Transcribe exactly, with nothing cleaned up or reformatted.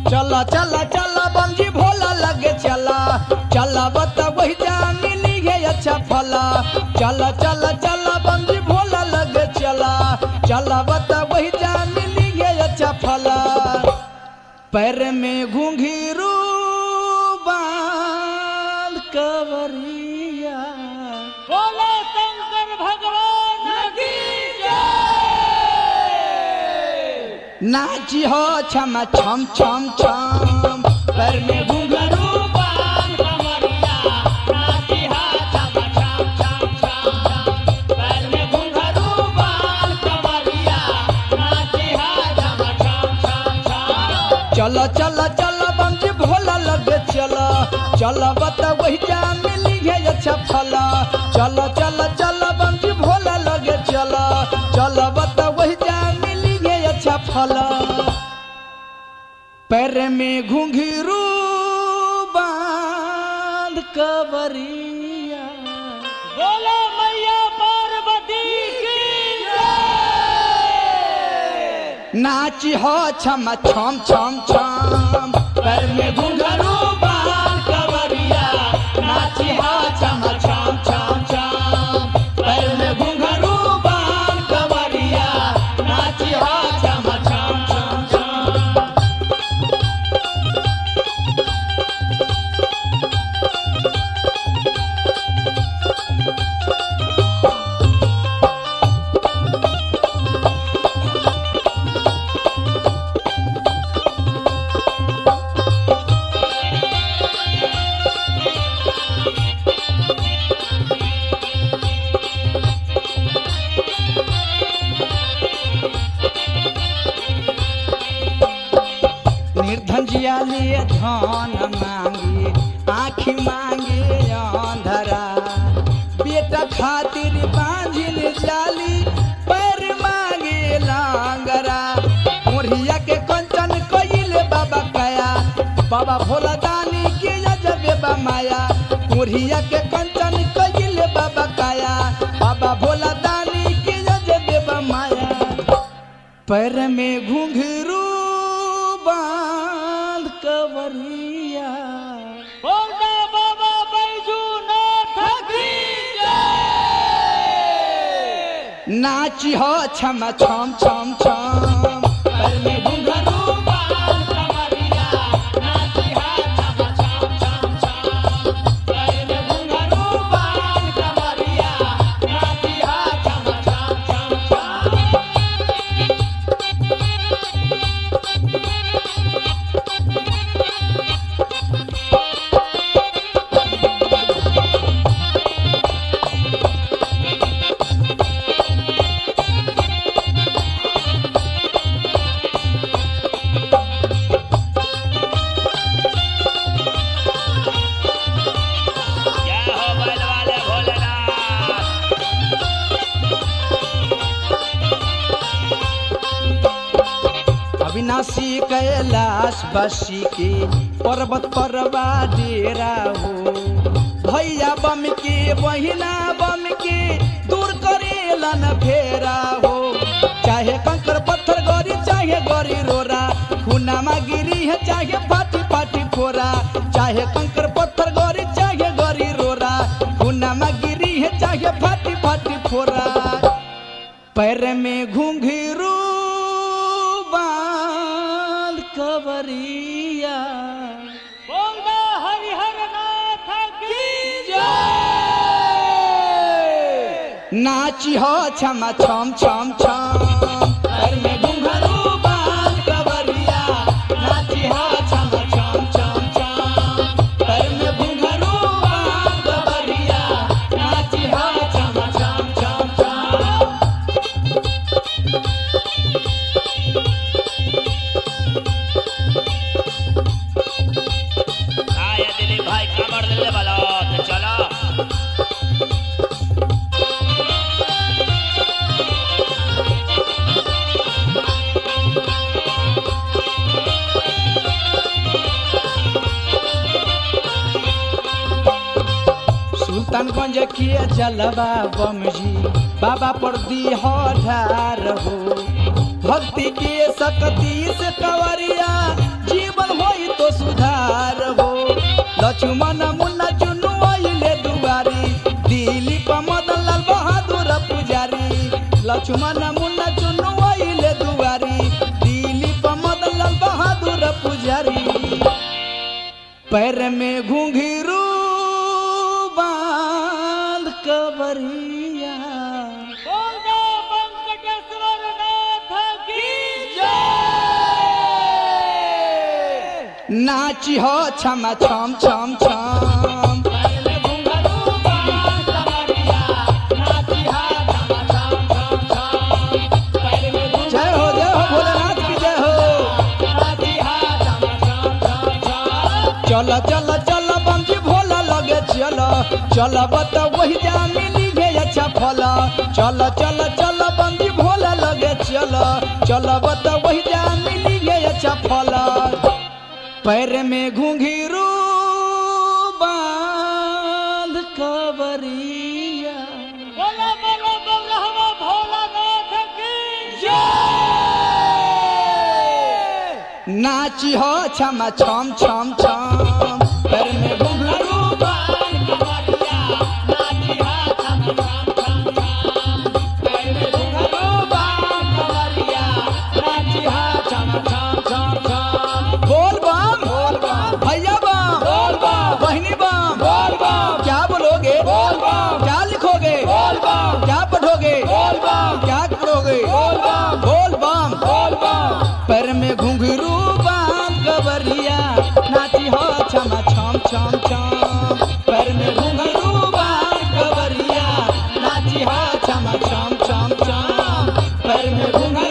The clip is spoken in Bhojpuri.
चला चला चला बम जी भोला लगे चला चला बता वही जान मिली है अच्छा फला चला चला चला बम जी भोला लगे चला चला बता वही जान मिली है अच्छा फला पैर में घुंघरू बांध कवरिया बोलो शंकर भगवान की नाची हो छम छम छम छम पैर में घुंघरू बांध कवरिया नाची हा छम छम छम छम पैर में घुंघरू बांध कवरिया नाची हा छम छम छम छम चलो चलो चलो बम जी भोला लगे चलो चलो बता वही जान मिली है अच्छा फला चलो चलो चलो बम जी भोला लगे चलो चलो बता वही जान मिली है अच्छा फला पैर में घुंघरू बांध कवरिया बोलो मैया पार्वती की नाची हो छम छम छम छम पैर में घुंघरू बांध कवरिया नाची हो छम छम छम छम पैर में घुंघरू बांध कवरिया नाची हो छम छम छम छम निर्धन जिया लिए धन मांगे आँखी मांगे अंधरा बेटा खातिर बांझिल जाली पैर मांगे लांगरा मोरिया के कंचन कइले बाबा कया बाबा भोला दानी के अजबे बा माया मोरिया के कंचन कइले बाबा कया बाबा भोला दानी के अजबे बा माया पैर में घुंघरू बांध कवरिया बोलता बाबा बैजूनाथ की नाची हो छम छम छम छम पैर में घुंघरू बांध कवरिया नाची हा छम छम छम छम पैर में घुंघरू बांध कवरिया नाची हा छम छम छम छम क्या हो बैल वाले भोलेनाथ अविनाशी कैलाश बसी के पर्वत परवा डेरा हो भैया बम के बहिना बम के दूर करेलन फेरा हो चाहे कंकर पत्थर गरी चाहे गरी रोरा खुनामा गिरी है चाहे फाटी फाटी फोरा चाहे कंकर पत्थर गरी चाहे गरी रोरा खुनामा गिरी है चाहे फाटी फाटी फोरा पैर में घुंघरू बांध कवरिया बोलता हरिहर नाथ की नाची हो छम छम छम छम पैर में घुंघरू बांध कवरिया नाची हो छम छम छम छम पैर में घुंघरू बांध कवरिया नाची हो छम छम छम छम आया दिलीप भाई कमर ले वाला तो चलो सुल्तानगंज किए जलवा बम जी बाबा पर दी हो ढार हो भक्ति के शक्ति से कवरिया जीवन हो लक्ष्मण मुन्ना चुनु आइले दुआरी दिलीप मदन लाल बहादुर पुजारी लक्ष्मण मुन्ना चुनु आइले दुआरी दिलीप मदन लाल बहादुर पुजारी पैर में घुंघरू बांध कबरिया बोल दो वेंकटेश्वर नाथ की नाची हो छम छम छम छम जय हो जय हो भोलेनाथ की जय हो चल चल चल बमजी भोला लगे चल चल बता वही जा मिली गे अच्छा फल चल चल चल बमजी भोला लगे चल चल बता वही जा मिली गे अच्छा फल पैर में घुंघरू बांध कबरिया बोलो बोलो बोलो भोलानाथ की नाची हो छम छम छम छम पैर में घुंघरू बांध कमरिया नाची हाथ हम छम छम छम पैर में घुंघरू बांध कमरिया नाची हाथ हम छम छम छम बोल बम बोल बम भैया बम बोल बम बहनी बम बोल बम क्या बोलोगे बोल बम क्या लिखोगे बोल बम क्या पढ़ोगे बोल बम क्या करोगे बोल बम बोल बम बोल बम पैर में घुंघरू बांध कबरिया नाची हो छम छम छम छम पैर में घुंघरू बांध कबरिया नाची हो छम छम छम छम पैर में घुंघरू